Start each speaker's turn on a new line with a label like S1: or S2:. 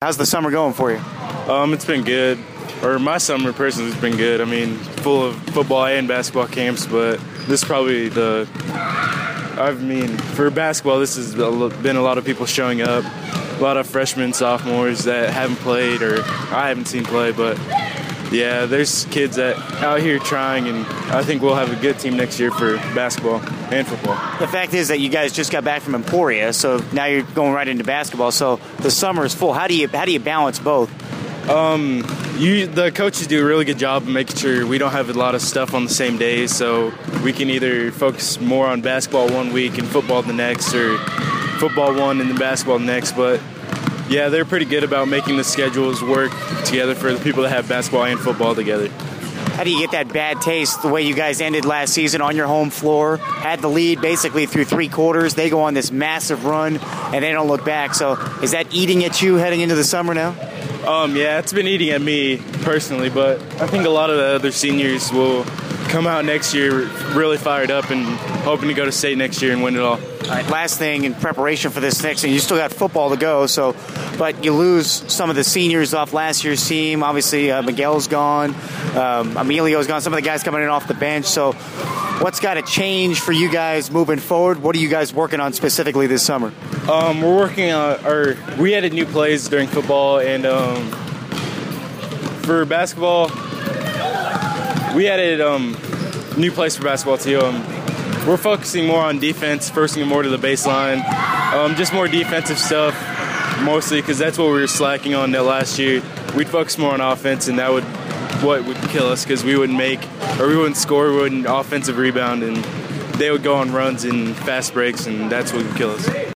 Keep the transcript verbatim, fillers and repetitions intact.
S1: How's the summer going for you?
S2: Um, it's been good. Or my summer personally has been good. I mean, full of football and basketball camps, but this is probably the, I mean, for basketball, this has been a lot of people showing up. A lot of freshmen, sophomores that haven't played or I haven't seen play, but yeah, there's kids that out here trying, and I think we'll have a good team next year for basketball and football.
S1: The fact is that you guys just got back from Emporia, so now you're going right into basketball. So the summer is full. How do you how do you balance both?
S2: Um, you the coaches do a really good job of making sure we don't have a lot of stuff on the same days, so we can either focus more on basketball one week and football the next, or football one and then basketball next. But yeah, they're pretty good about making the schedules work together for the people that have basketball and football together.
S1: How do you get that bad taste the way you guys ended last season on your home floor, had the lead basically through three quarters, they go on this massive run, and they don't look back. So is that eating at you heading into the summer now?
S2: Um, yeah, it's been eating at me personally, but I think a lot of the other seniors will come out next year really fired up and hoping to go to state next year and win it all.
S1: All right, last thing in preparation for this next thing, you still got football to go, so but you lose some of the seniors off last year's team. Obviously, uh, Miguel's gone, um, Emilio's gone, some of the guys coming in off the bench. So what's got to change for you guys moving forward? What are you guys working on specifically this summer?
S2: Um, we're working on, or we added new plays during football, and um, for basketball, we added um, new plays for basketball too. Um, we're focusing more on defense, forcing it more to the baseline, um, just more defensive stuff, mostly because that's what we were slacking on that last year. We'd focus more on offense, and that would what would kill us because we wouldn't make, or we wouldn't score, we wouldn't offensive rebound, and they would go on runs and fast breaks, and that's what would kill us.